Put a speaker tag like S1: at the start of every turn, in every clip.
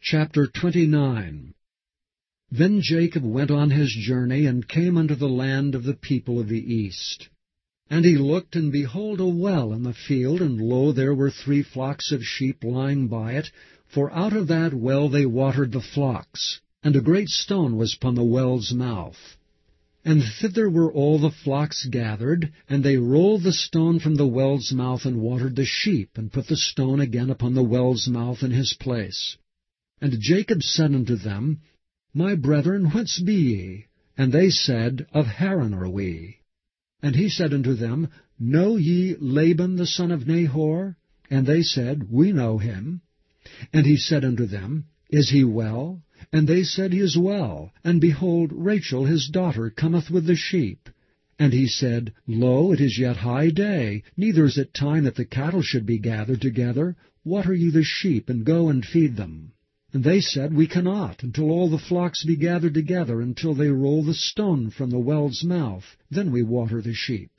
S1: Chapter 29. Then Jacob went on his journey, and came unto the land of the people of the east. And he looked, and behold, a well in the field, and lo, there were 3 flocks of sheep lying by it, for out of that well they watered the flocks. And a great stone was upon the well's mouth. And thither were all the flocks gathered, and they rolled the stone from the well's mouth, and watered the sheep, and put the stone again upon the well's mouth in his place. And Jacob said unto them, My brethren, whence be ye? And they said, Of Haran are we. And he said unto them, Know ye Laban the son of Nahor? And they said, We know him. And he said unto them, Is he well? And they said, He is well. And behold, Rachel his daughter cometh with the sheep. And he said, Lo, it is yet high day, neither is it time that the cattle should be gathered together. Water ye the sheep, and go and feed them. And they said, We cannot, until all the flocks be gathered together, until they roll the stone from the well's mouth. Then we water the sheep.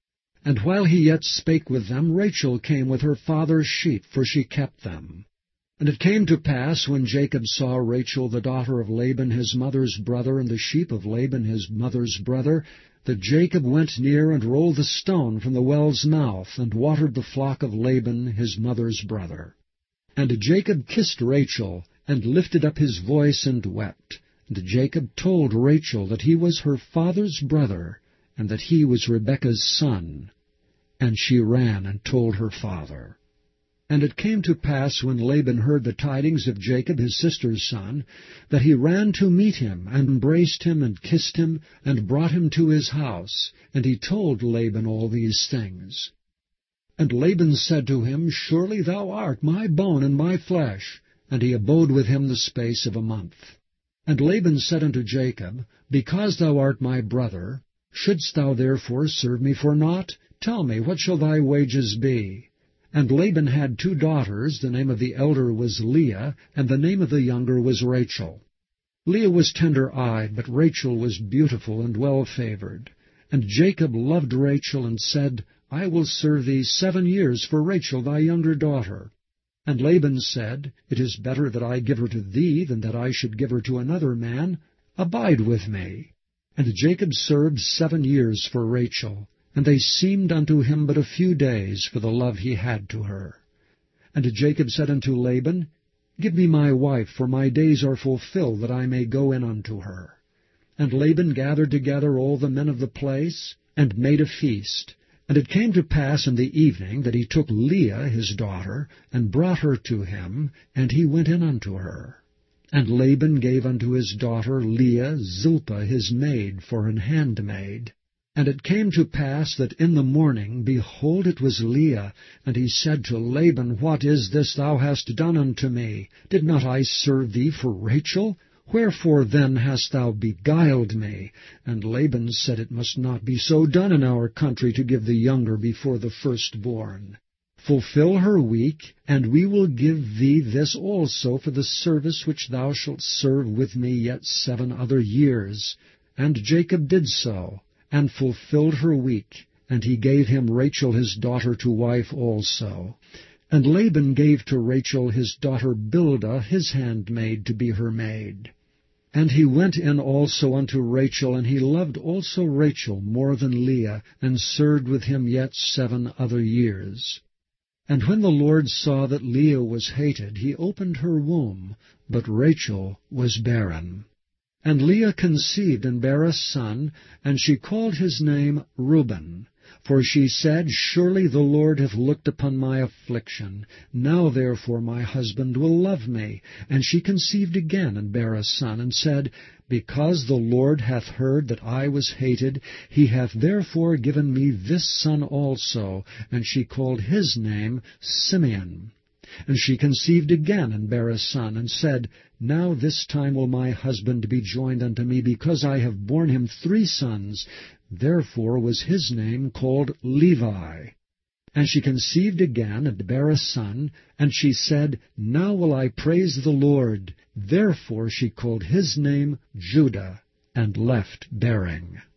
S1: And while he yet spake with them, Rachel came with her father's sheep, for she kept them. And it came to pass, when Jacob saw Rachel the daughter of Laban his mother's brother, and the sheep of Laban his mother's brother, that Jacob went near and rolled the stone from the well's mouth, and watered the flock of Laban his mother's brother. And Jacob kissed Rachel, and lifted up his voice, and wept. And Jacob told Rachel that he was her father's brother, and that he was Rebekah's son. And she ran and told her father. And it came to pass, when Laban heard the tidings of Jacob his sister's son, that he ran to meet him, and embraced him, and kissed him, and brought him to his house. And he told Laban all these things. And Laban said to him, Surely thou art my bone and my flesh. And he abode with him the space of a month. And Laban said unto Jacob, Because thou art my brother, shouldst thou therefore serve me for naught? Tell me, what shall thy wages be? And Laban had 2 daughters, the name of the elder was Leah, and the name of the younger was Rachel. Leah was tender-eyed, but Rachel was beautiful and well-favored. And Jacob loved Rachel, and said, I will serve thee 7 years for Rachel thy younger daughter. And Laban said, It is better that I give her to thee, than that I should give her to another man. Abide with me. And Jacob served 7 years for Rachel, and they seemed unto him but a few days for the love he had to her. And Jacob said unto Laban, Give me my wife, for my days are fulfilled, that I may go in unto her. And Laban gathered together all the men of the place, and made a feast. And it came to pass in the evening that he took Leah his daughter, and brought her to him, and he went in unto her. And Laban gave unto his daughter Leah Zilpah his maid for an handmaid. And it came to pass that in the morning, behold, it was Leah. And he said to Laban, What is this thou hast done unto me? Did not I serve thee for Rachel? Wherefore then hast thou beguiled me? And Laban said, It must not be so done in our country, to give the younger before the firstborn. Fulfill her week, and we will give thee this also for the service which thou shalt serve with me yet 7 other years. And Jacob did so, and fulfilled her week, and he gave him Rachel his daughter to wife also. And Laban gave to Rachel his daughter Bildah his handmaid to be her maid. And he went in also unto Rachel, and he loved also Rachel more than Leah, and served with him yet 7 other years. And when the Lord saw that Leah was hated, he opened her womb, but Rachel was barren. And Leah conceived and bare a son, and she called his name Reuben. For she said, Surely the Lord hath looked upon my affliction. Now therefore my husband will love me. And she conceived again, and bare a son, and said, Because the Lord hath heard that I was hated, he hath therefore given me this son also. And she called his name Simeon. And she conceived again, and bare a son, and said, Now this time will my husband be joined unto me, because I have borne him 3 sons. Therefore was his name called Levi. And she conceived again, and bare a son, and she said, Now will I praise the Lord. Therefore she called his name Judah, and left bearing.